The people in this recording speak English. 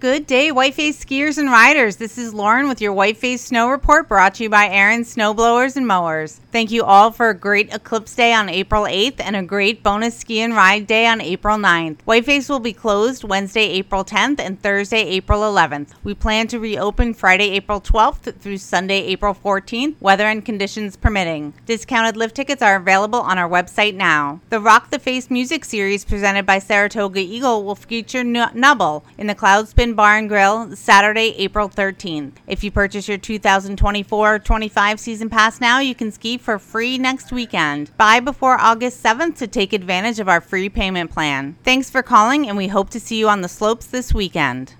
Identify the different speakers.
Speaker 1: Good day, Whiteface skiers and riders. This is Lauren with your Whiteface Snow Report, brought to you by Aaron Snowblowers and Mowers. Thank you all for a great Eclipse Day on April 8th and a great bonus ski and ride day on April 9th. Whiteface will be closed Wednesday, April 10th and Thursday, April 11th. We plan to reopen Friday, April 12th through Sunday, April 14th, weather and conditions permitting. Discounted lift tickets are available on our website now. The Rock the Face music series presented by Saratoga Eagle will feature Nubble in the Cloudspin Bar and Grill Saturday, April 13th. If you purchase your 2024-25 season pass now, you can ski for free next weekend. Buy before August 7th to take advantage of our free payment plan. Thanks for calling, and we hope to see you on the slopes this weekend.